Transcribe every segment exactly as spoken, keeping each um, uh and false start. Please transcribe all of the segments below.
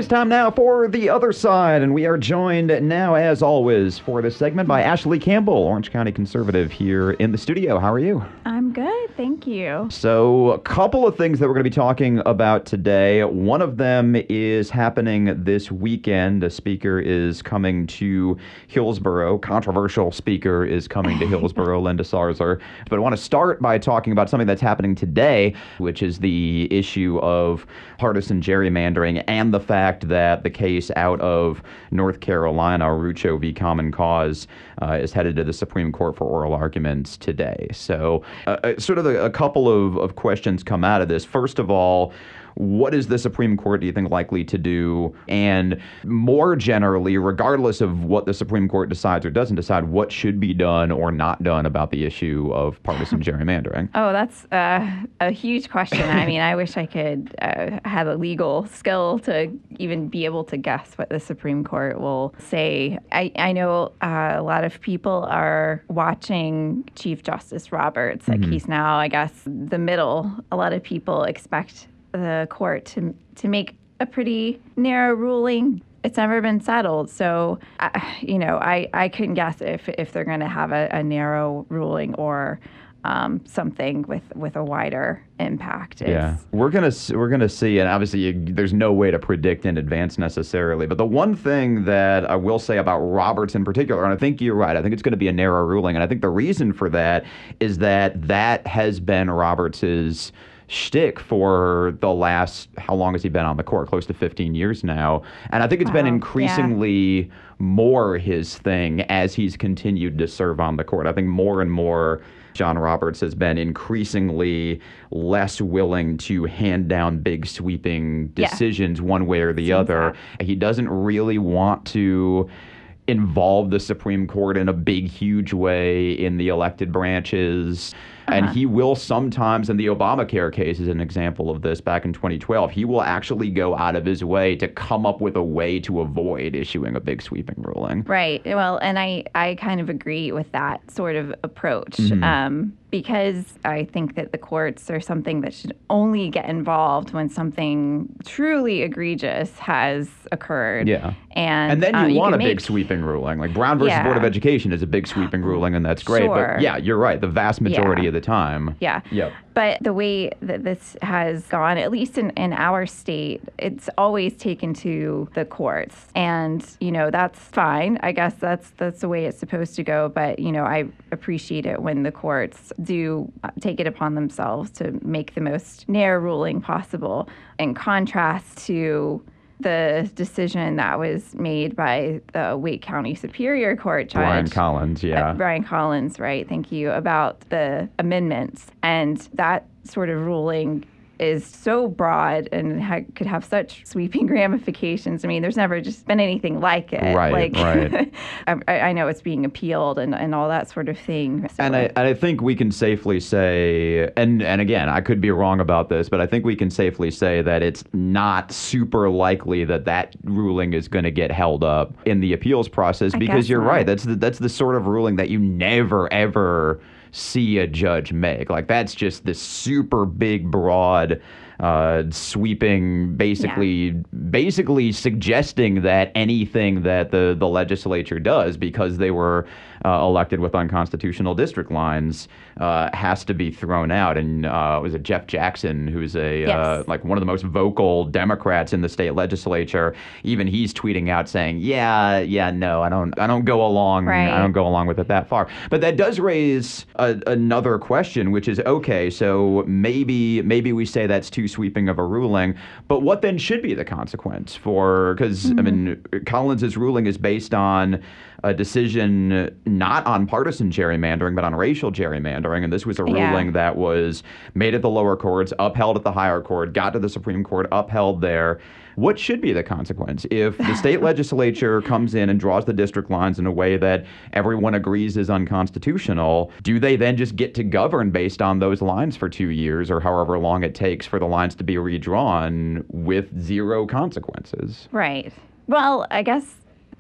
is time now for The Other Side, and we are joined now, as always, for this segment by Ashley Campbell, Orange County Conservative, here in the studio. How are you? I'm good, thank you. So, a couple of things that we're going to be talking about today. One of them is happening this weekend. A speaker is coming to Hillsborough. Controversial speaker is coming to Hillsborough, Linda Sarzer. But I want to start by talking about something that's happening today, which is the issue of partisan gerrymandering and the fact that the case out of North Carolina, Rucho v. Common Cause, uh, is headed to the Supreme Court for oral arguments today. So uh, sort of a, a couple of, of questions come out of this. First of all, what is the Supreme Court, do you think, likely to do? And more generally, regardless of what the Supreme Court decides or doesn't decide, what should be done or not done about the issue of partisan gerrymandering? Oh, that's uh, a huge question. I mean, I wish I could uh, have a legal skill to even be able to guess what the Supreme Court will say. I, I know uh, a lot of people are watching Chief Justice Roberts. Like, mm-hmm. he's now, I guess, the middle. A lot of people expect the court to to make a pretty narrow ruling. It's never been settled. So, uh, you know, I, I couldn't guess if, if they're going to have a, a narrow ruling or um, something with, with a wider impact. It's, yeah, we're gonna we're gonna see, and obviously you, there's no way to predict in advance necessarily. But the one thing that I will say about Roberts in particular, and I think you're right, I think it's going to be a narrow ruling, and I think the reason for that is that that has been Roberts's shtick for the last, how long has he been on the court? Close to fifteen years now. And I think it's wow. been increasingly yeah. more his thing as he's continued to serve on the court. I think more and more John Roberts has been increasingly less willing to hand down big sweeping decisions yeah. one way or the Seems other. That. He doesn't really want to involve the Supreme Court in a big, huge way in the elected branches. Uh-huh. And he will sometimes, and the Obamacare case is an example of this back in twenty twelve, he will actually go out of his way to come up with a way to avoid issuing a big sweeping ruling. Right. Well, and I, I kind of agree with that sort of approach. Mm-hmm. Um, because I think that the courts are something that should only get involved when something truly egregious has occurred. Yeah. And, and then you uh, want you a make, big sweeping ruling. Like Brown versus yeah. Board of Education is a big sweeping ruling, and that's great. Sure. But yeah, you're right. The vast majority yeah. of the time. Yeah. Yep. But the way that this has gone, at least in, in our state, it's always taken to the courts. And, you know, that's fine. I guess that's that's the way it's supposed to go. But, you know, I appreciate it when the courts do take it upon themselves to make the most narrow ruling possible, in contrast to the decision that was made by the Wake County Superior Court judge. Brian Collins, yeah. Uh, Brian Collins, right, thank you, about the amendments. And that sort of ruling is so broad and ha- could have such sweeping ramifications. I mean, there's never just been anything like it. Right, like, right. I, I know it's being appealed and, and all that sort of thing. So. And I, and I think we can safely say, and, and again, I could be wrong about this, but I think we can safely say that it's not super likely that that ruling is going to get held up in the appeals process, I because guess you're not. right. That's the, that's the sort of ruling that you never, ever see a judge make. Like, that's just this super big, broad, uh, sweeping, basically, yeah. basically suggesting that anything that the, the legislature does, because they were uh, elected with unconstitutional district lines, uh, has to be thrown out. And uh, was it Jeff Jackson, who's a yes. uh, like one of the most vocal Democrats in the state legislature? Even he's tweeting out saying, "Yeah, yeah, no, I don't, I don't go along, right. I don't go along with it that far." But that does raise a, another question, which is, okay, so maybe maybe we say that's too sweeping of a ruling, but what then should be the consequence for? Because mm-hmm. I mean, Collins's ruling is based on a decision not on partisan gerrymandering, but on racial gerrymandering. And this was a ruling yeah. that was made at the lower courts, upheld at the higher court, got to the Supreme Court, upheld there. What should be the consequence if the state legislature comes in and draws the district lines in a way that everyone agrees is unconstitutional? Do they then just get to govern based on those lines for two years or however long it takes for the lines to be redrawn with zero consequences? Right. Well, I guess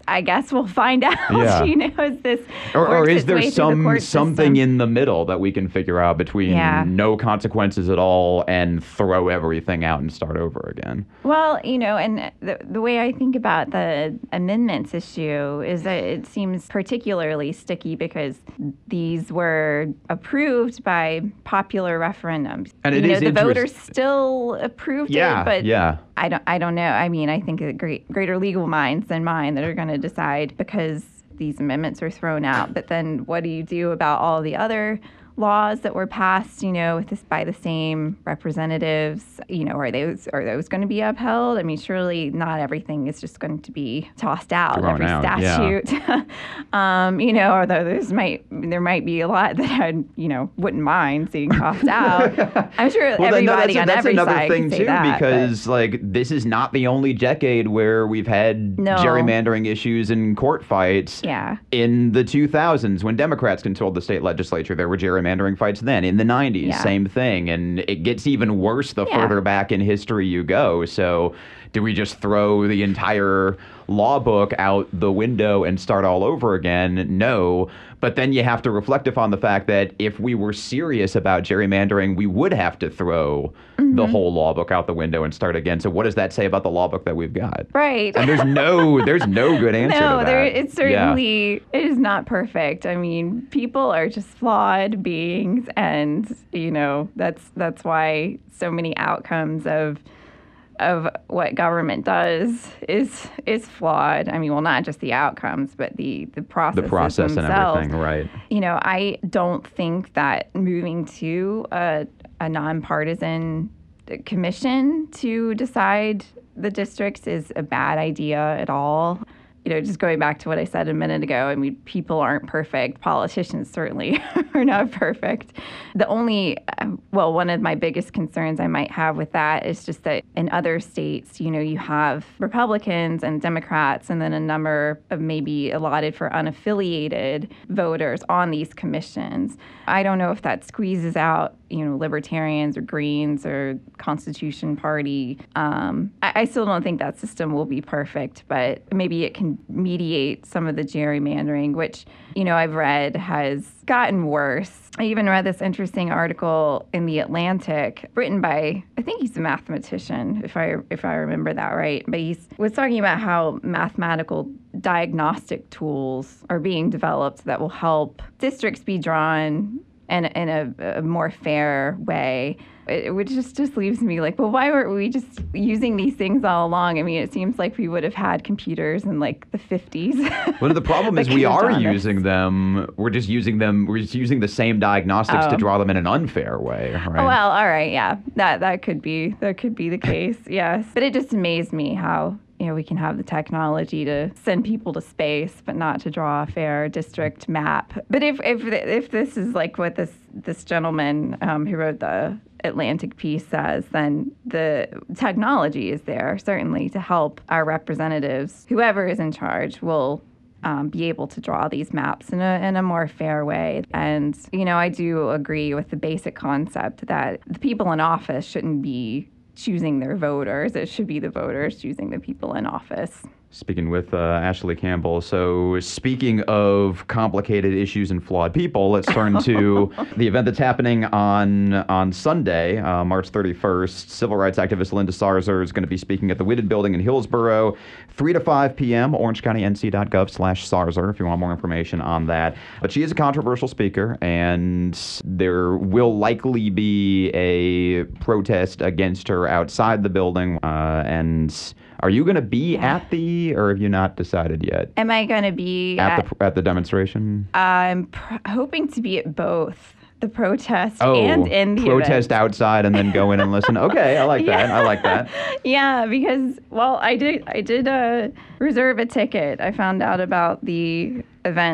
I guess we'll find out. Yeah. You know, as this Or, or works is its there way through the some court something system. in the middle that we can figure out between Yeah. no consequences at all and throw everything out and start over again? Well, you know, and the, the way I think about the amendments issue is that it seems particularly sticky because these were approved by popular referendums. And it you know, is the interest- voters still approved Yeah, it, but yeah. I don't I don't know. I mean, I think that great greater legal minds than mine that are going to decide because these amendments were thrown out. But then what do you do about all the other laws that were passed, you know, with this by the same representatives? You know, are those are those going to be upheld? I mean, surely not everything is just going to be tossed out. Thrown Every out, yeah. statute, um, you know, although there's might there might be a lot that I, you know, wouldn't mind seeing tossed out. I'm sure Well, then, no, everybody that's, on that's every another side thing can say too, that, but- because like this is not the only decade where we've had No. gerrymandering issues and court fights. Yeah. In the two thousands, when Democrats controlled the state legislature, there were gerrymandering fights then. In the nineties, Yeah. same thing. And it gets even worse the Yeah. further back in history you go. So do we just throw the entire law book out the window and start all over again? No. But then you have to reflect upon the fact that if we were serious about gerrymandering, we would have to throw Mm-hmm. the whole law book out the window and start again. So what does that say about the law book that we've got? Right. And there's no there's no good answer No, to that. there, it's Yeah. certainly, it is not perfect. I mean, people are just flawed beings, and, you know, that's that's why so many outcomes of of what government does is is flawed. I mean, well, not just the outcomes, but the the process. The process and themselves. everything, right. You know, I don't think that moving to a, a nonpartisan commission to decide the districts is a bad idea at all. You know, just going back to what I said a minute ago, I mean, people aren't perfect. Politicians certainly are not perfect. The only, well, one of my biggest concerns I might have with that is just that in other states, you know, you have Republicans and Democrats and then a number of maybe allotted for unaffiliated voters on these commissions. I don't know if that squeezes out, you know, libertarians or Greens or Constitution Party. Um, I, I still don't think that system will be perfect, but maybe it can mediate some of the gerrymandering, which, you know, I've read has gotten worse. I even read this interesting article in The Atlantic written by, I think he's a mathematician, if I if I remember that right, but he was talking about how mathematical diagnostic tools are being developed that will help districts be drawn in, in a, a more fair way. It, which just, just leaves me like, well, why weren't we just using these things all along? I mean, it seems like we would have had computers in like the fifties. Well, the problem is That we could have are done this. using them. We're just using them. We're just using the same diagnostics to Oh. draw them in an unfair way, right? Oh, well, all right, yeah, that that could be that could be the case, yes. But it just amazed me how, you know, we can have the technology to send people to space, but not to draw a fair district map. But if if if this is like what this this gentleman um, who wrote the Atlantic piece says, then the technology is there certainly to help our representatives. Whoever is in charge will Um, be able to draw these maps in a, in a more fair way. And, you know, I do agree with the basic concept that the people in office shouldn't be choosing their voters. It should be the voters choosing the people in office. Speaking with uh, Ashley Campbell. So speaking of complicated issues and flawed people, let's turn to the event that's happening on on Sunday, uh, March thirty-first. Civil rights activist Linda Sarzer is going to be speaking at the Whitted Building in Hillsborough, three to five p.m., orangecounty.nc.gov slash Sarzer if you want more information on that. But she is a controversial speaker, and there will likely be a protest against her outside the building. Uh, and are you going to be Yeah. at the, or have you not decided yet? Am I going to be At at, the at the demonstration? I'm pr- hoping to be at both the protest Oh, and in the protest event. outside and then go in and listen. Okay, I like that. I like that. Yeah, because, well, I did I did uh, reserve a ticket. I found out about the event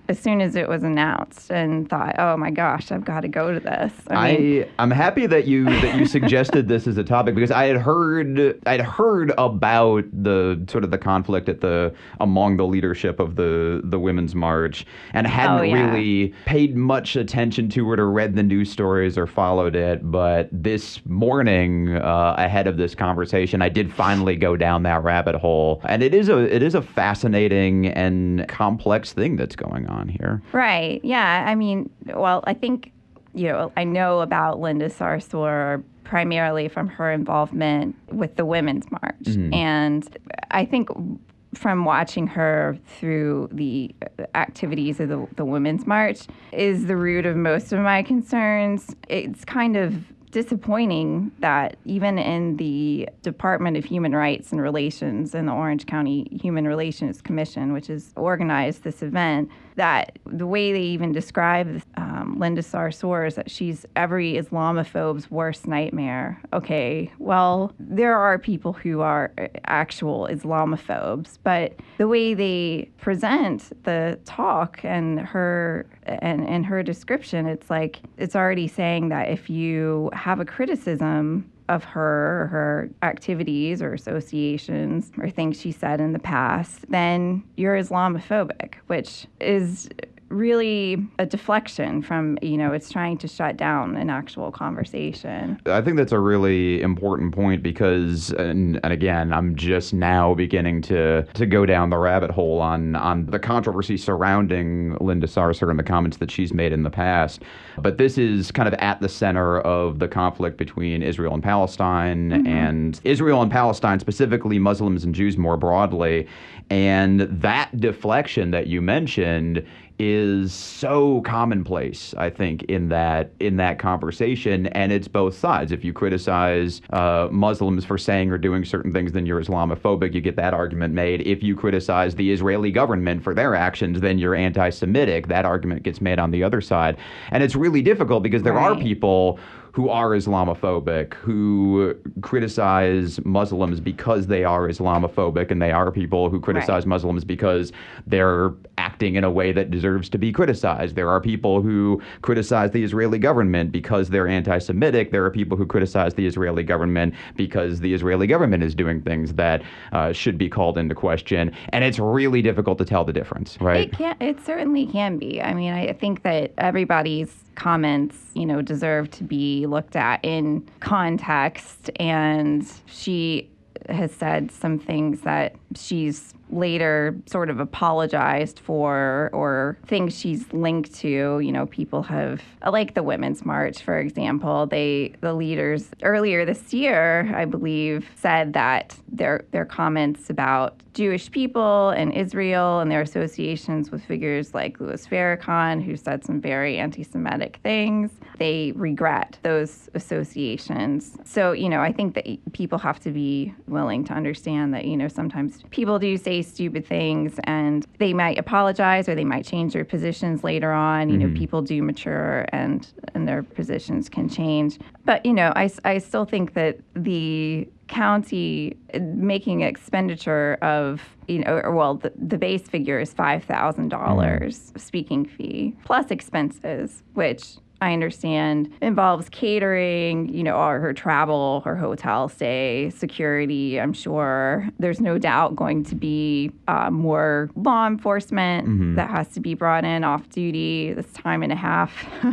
as soon as it was announced and thought, oh my gosh, I've got to go to this. I mean, I I'm happy that you that you suggested this as a topic because I had heard I'd heard about the sort of the conflict at the among the leadership of the the Women's March and hadn't Oh, yeah. really paid much attention to it or read the news stories or followed it. But this morning, uh, ahead of this conversation, I did finally go down that rabbit hole, and it is a it is a fascinating and complex thing that's going on here. Right. Yeah. I mean, well, I think, you know, I know about Linda Sarsour primarily from her involvement with the Women's March. Mhm. And I think from watching her through the activities of the, the Women's March is the root of most of my concerns. It's kind of disappointing that even in the Department of Human Rights and Relations and the Orange County Human Relations Commission, which has organized this event, that the way they even describe um, Linda Sarsour is that she's every Islamophobe's worst nightmare. Okay, well, there are people who are actual Islamophobes, but the way they present the talk and her and, and her description, it's like it's already saying that if you have a criticism of her or her activities or associations or things she said in the past, then you're Islamophobic, which is really a deflection from, you know, it's trying to shut down an actual conversation. I think that's a really important point because, and, and again, I'm just now beginning to to go down the rabbit hole on on the controversy surrounding Linda Sarsour and the comments that she's made in the past. But this is kind of at the center of the conflict between Israel and Palestine, mm-hmm. and Israel and Palestine, specifically Muslims and Jews more broadly. And that deflection that you mentioned is so commonplace, I think, in that in that conversation, and it's both sides. If you criticize uh, Muslims for saying or doing certain things, then you're Islamophobic. You get that argument made. If you criticize the Israeli government for their actions, then you're anti-Semitic. That argument gets made on the other side, and it's really difficult because there Right. are people who are Islamophobic, who criticize Muslims because they are Islamophobic, and they are people who criticize Right. Muslims because they're acting in a way that deserves to be criticized. There are people who criticize the Israeli government because they're anti-Semitic. There are people who criticize the Israeli government because the Israeli government is doing things that uh, should be called into question. And it's really difficult to tell the difference, right? It can. It certainly can be. I mean, I think that everybody's comments, you know, deserve to be looked at in context. And she has said some things that she's later sort of apologized for, or things she's linked to. You know, people have, like the Women's March, for example, they, the leaders earlier this year, I believe, said that their their comments about Jewish people and Israel and their associations with figures like Louis Farrakhan, who said some very anti-Semitic things, they regret those associations. So, you know, I think that people have to be willing to understand that, you know, sometimes people do say stupid things and they might apologize or they might change their positions later on. You Mm-hmm. know, people do mature and, and their positions can change. But, you know, I, I still think that the county making expenditure of, you know, or well, the, the base figure is five thousand dollars mm-hmm. speaking fee plus expenses, which I understand involves catering, you know, or her travel, her hotel stay, security. I'm sure there's no doubt going to be uh, more law enforcement mm-hmm. that has to be brought in off duty this time and a half.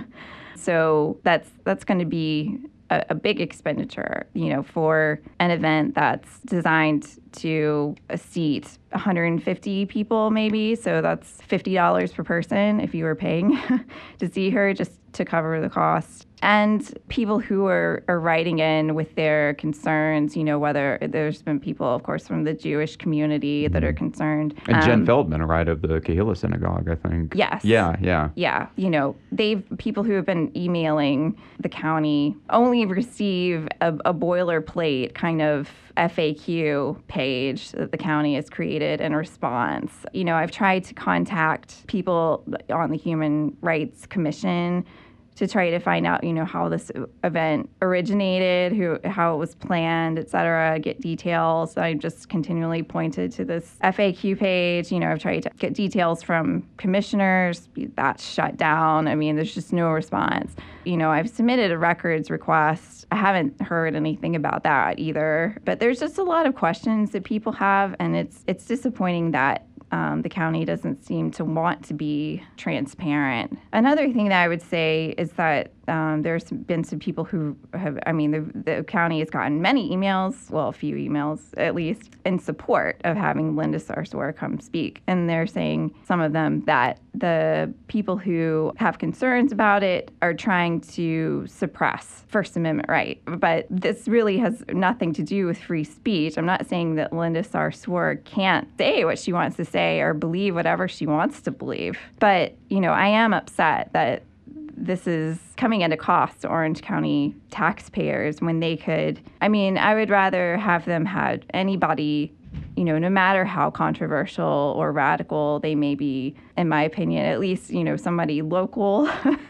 So that's that's going to be a, a big expenditure, you know, for an event that's designed to seat one hundred fifty people maybe. So that's fifty dollars per person if you were paying to see her, just to cover the cost. And people who are, are writing in with their concerns, you know, whether there's been people, of course, from the Jewish community that are concerned. And um, Jen Feldman, right, of the Kehillah Synagogue, I think. Yes. Yeah, yeah. Yeah. You know, they've, people who have been emailing the county only receive a, a boilerplate kind of F A Q page that the county has created in response. You know, I've tried to contact people on the Human Rights Commission to try to find out, you know, how this event originated, who, how it was planned, et cetera, get details. I just continually pointed to this F A Q page. You know, I've tried to get details from commissioners. That's shut down. I mean, there's just no response. You know, I've submitted a records request. I haven't heard anything about that either. But there's just a lot of questions that people have, and it's it's disappointing that Um, the county doesn't seem to want to be transparent. Another thing that I would say is that um, there's been some people who have, I mean, the, the county has gotten many emails, well, a few emails at least, in support of having Linda Sarsour come speak. And they're saying, some of them, that the people who have concerns about it are trying to suppress First Amendment right. But this really has nothing to do with free speech. I'm not saying that Linda Sarsour can't say what she wants to say or believe whatever she wants to believe. But, you know, I am upset that this is coming at a cost to Orange County taxpayers when they could, I mean, I would rather have them have anybody, you know, no matter how controversial or radical they may be, in my opinion, at least, you know, somebody local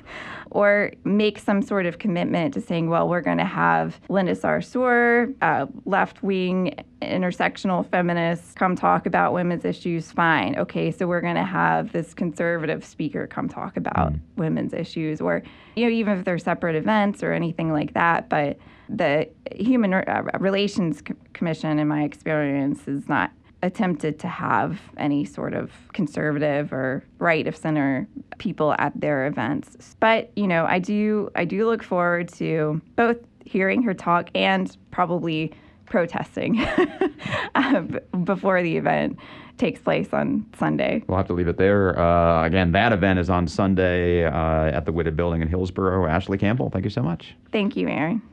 or make some sort of commitment to saying, well, we're going to have Linda Sarsour, uh, left-wing intersectional feminists, come talk about women's issues. Fine. Okay, so we're going to have this conservative speaker come talk about mm. women's issues, or, you know, even if they're separate events or anything like that. But the Human Relations Commission, in my experience, is not attempted to have any sort of conservative or right of center people at their events. But, you know, I do I do look forward to both hearing her talk and probably protesting um, before the event takes place on Sunday. We'll have to leave it there. Uh, again, that event is on Sunday uh, at the Whitted Building in Hillsborough. Ashley Campbell, thank you so much. Thank you, Aaron.